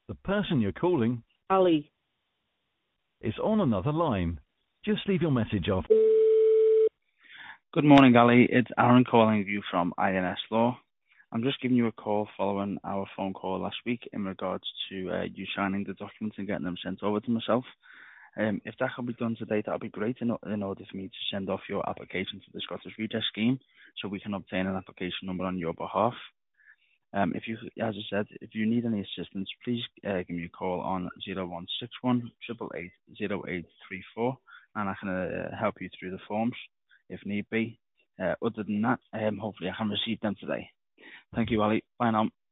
The person you're calling Ali. is on another line. Just leave your message after. Good morning, Ali. It's Aaron calling you from INS Law. I'm just giving you a call following our phone call last week in regards to you signing the documents and getting them sent over to myself. If that can be done today, that would be great in order for me to send off your application to the Scottish Redress Scheme so we can obtain an application number on your behalf. As I said, if you need any assistance, please give me a call on 0161 888 0834 and I can help you through the forms if need be. Other than that, hopefully I can receive them today. Thank you, Ali. Bye now.